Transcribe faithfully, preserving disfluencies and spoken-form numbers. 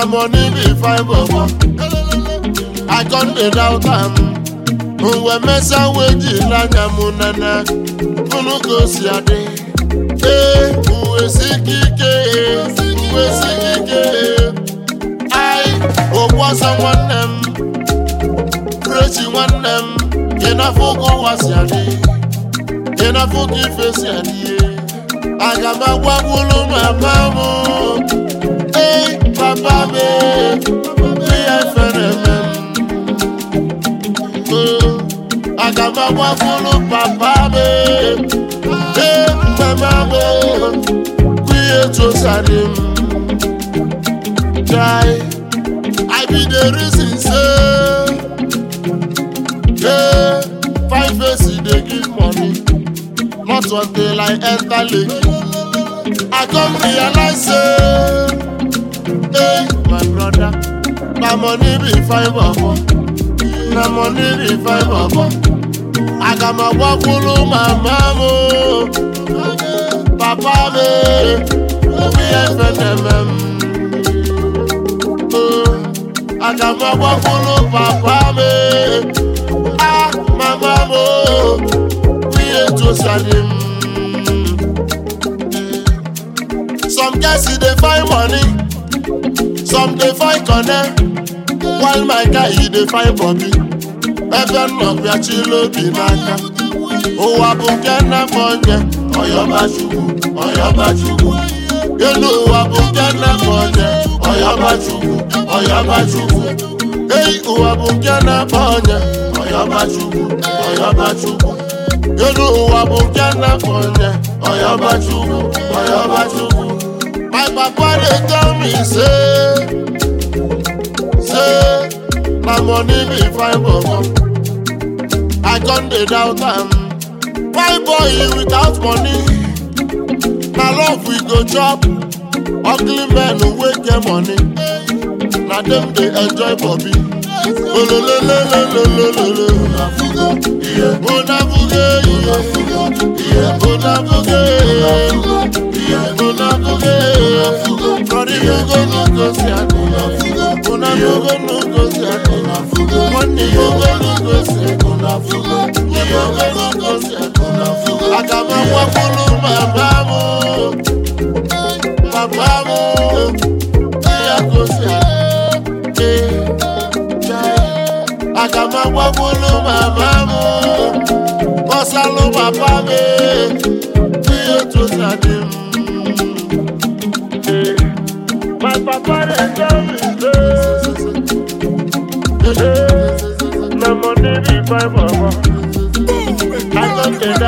money be fine, bobo. I can't get out am. Uwe mesa weji la nyamunana. Unu go si ade. Eh, uwe sikike, uwe sikike. I owa someone them, preach one them. Ina fugo wasi ade, ina fugi face ade. Agama wagulu mamamu. Eh, papa me, me efeneme. Agama wagulu papa me. Eh, mama me, create sadim. Jai, I be the reason say, yeah, five faces they give money, not until I enter lake. I come realize say, hey, my brother, na money be five bobo, na money be five bobo. I got my wakulu my mama, papa me, me and I got my wakulu papa me, ah mama mo, we ain't to sadim. Some guys see they find money, some they find connect, while my guy he they find Bobby. Even love ya chilo binaka. Oh abukena monye, oyo bachugu, oyo bachugu. You know abukena monye, oyo bachugu, oyo bachugu. Hey, oh abukena monye, oyo bachugu, oyo bachugu. You know abukena monye, oyo bachugu, oyo bachugu. My papa they tell me say, say. My money be fine, bobo. I can't get out am. Why boy without money? My love we go chop. Ugly men who wake their money. Now them they enjoy Bobby. Oh lo lo lo lo lo lo lo. Oh na fuge, yeah. Oh na fuge, yeah. Oh na fuge. Sorry you go no go see a oh na fuge no go see a money you go no go see a fuge. You go no go see a akama wakulu mamamu, mamamu. Ya go see a akama wakulu mamamu, osalo papa me. You to sadim. My papa they tell me say, my money be five bobo. I don't get